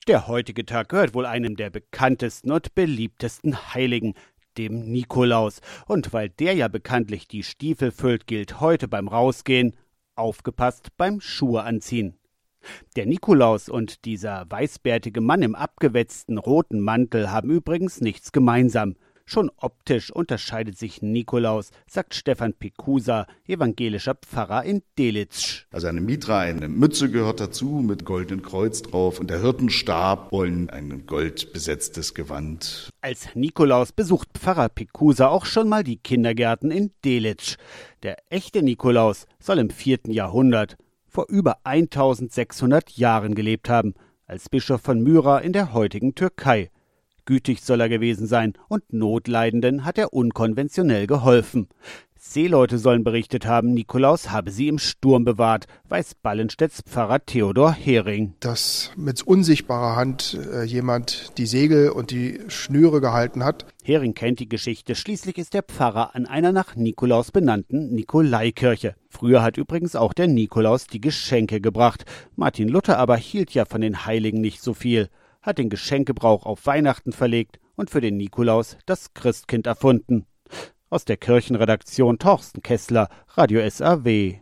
Der heutige Tag gehört wohl einem der bekanntesten und beliebtesten Heiligen, dem Nikolaus. Und weil der ja bekanntlich die Stiefel füllt, gilt heute beim Rausgehen: aufgepasst beim Schuhe anziehen. Der Nikolaus und dieser weißbärtige Mann im abgewetzten roten Mantel haben übrigens nichts gemeinsam. Schon optisch unterscheidet sich Nikolaus, sagt Stefan Pekusa, evangelischer Pfarrer in Delitzsch. Also eine Mitra, eine Mütze gehört dazu mit goldenen Kreuz drauf und der Hirtenstab und ein goldbesetztes Gewand. Als Nikolaus besucht Pfarrer Pekusa auch schon mal die Kindergärten in Delitzsch. Der echte Nikolaus soll im 4. Jahrhundert, vor über 1600 Jahren gelebt haben, als Bischof von Myra in der heutigen Türkei. Gütig soll er gewesen sein und Notleidenden hat er unkonventionell geholfen. Seeleute sollen berichtet haben, Nikolaus habe sie im Sturm bewahrt, weiß Ballenstedts Pfarrer Theodor Hering. Dass mit unsichtbarer Hand jemand die Segel und die Schnüre gehalten hat. Hering kennt die Geschichte, schließlich ist der Pfarrer an einer nach Nikolaus benannten Nikolaikirche. Früher hat übrigens auch der Nikolaus die Geschenke gebracht. Martin Luther aber hielt ja von den Heiligen nicht so viel, hat den Geschenkgebrauch auf Weihnachten verlegt und für den Nikolaus das Christkind erfunden. Aus der Kirchenredaktion Torsten Kessler, Radio SAW.